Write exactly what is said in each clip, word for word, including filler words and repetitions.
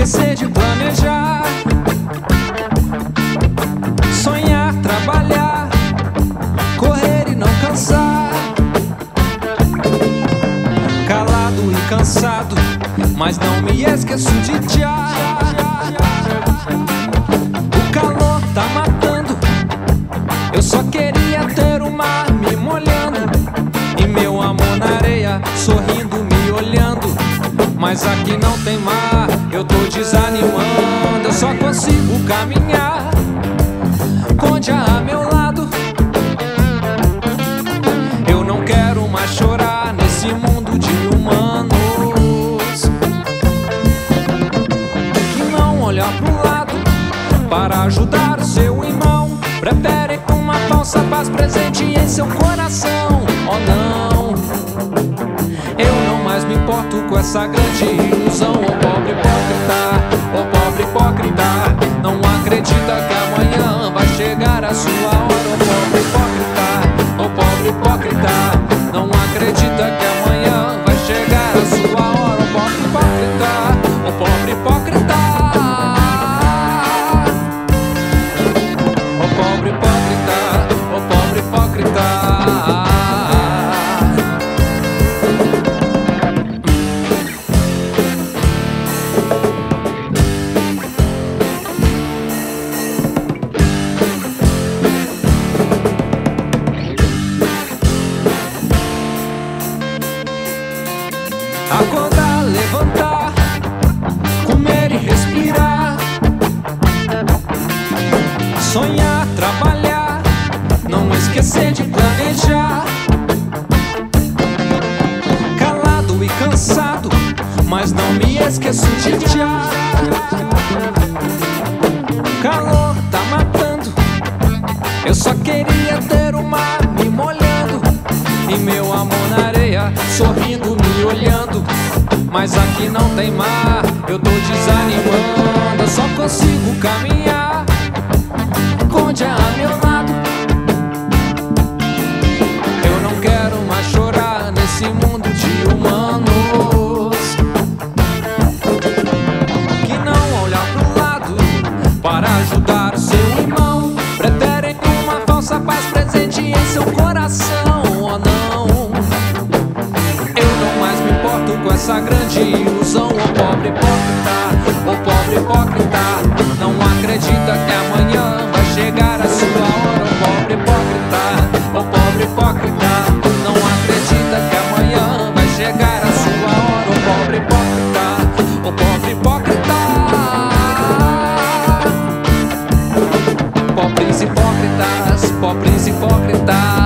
esquecer de planejar, sonhar, trabalhar, correr e não cansar. Calado e cansado, mas não me esqueço de te amar. O calor tá matando, eu só queria ter o mar me molhando e meu amor na areia, sorrindo, me olhando. Mas aqui não tem mar, eu tô desanimando. Eu só consigo caminhar com dia a meu lado. Eu não quero mais chorar nesse mundo de humanos que não olhar pro lado para ajudar o seu irmão. Preferem com uma falsa paz presente em seu coração. Oh não, eu não mais me importo com essa grande ilusão. Oh pobre hipócrita, oh pobre hipócrita, não acredita que amanhã vai chegar a sua hora. Oh pobre hipócrita, oh pobre hipócrita, não acredita que amanhã vai chegar a sua hora. Oh pobre hipócrita, oh pobre hipócrita, oh pobre hipócrita, oh pobre hipócrita. Acordar, levantar, comer e respirar, sonhar, trabalhar, não esquecer de planejar. Calado e cansado, mas não me esqueço de te amar. Calor tá matando, eu só queria ter o mar me molhando e meu amor na areia, sorrindo, me olhando. Mas aqui não tem mar, eu tô desanimando. Eu só consigo caminhar com dia a meu lado. Eu não quero mais chorar nesse mundo de humanos que não olham pro lado para ajudar o seu irmão. Preferem uma falsa paz presente em seu coração. Oh não, eu não mais me importo com essa grande ilusão. Oh pobre hipócrita, oh pobre hipócrita, não acredita que amanhã vai chegar a sua hora. Oh pobre hipócrita, oh pobre hipócrita, não acredita que amanhã vai chegar a sua hora. Oh pobre hipócrita, oh pobre hipócrita, pobres hipócritas, pobres hipócritas.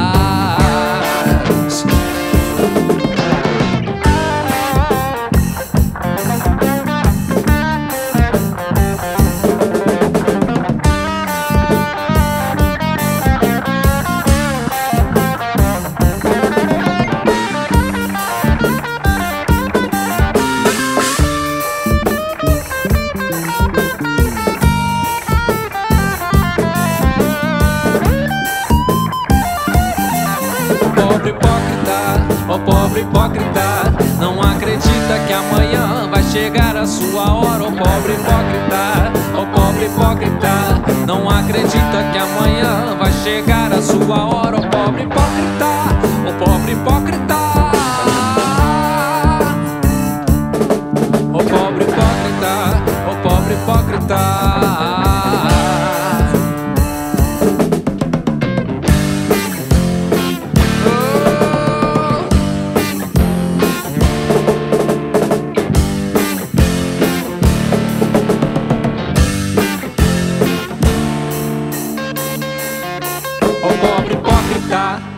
Pobre hipócrita, oh pobre hipócrita, não acredita que amanhã vai chegar a sua hora. Oh pobre hipócrita, oh pobre hipócrita, não acredita que amanhã vai chegar a sua hora. Oh pobre hipócrita, oh pobre hipócrita, oh pobre hipócrita, oh pobre hipócrita. Oh pobre hipócrita.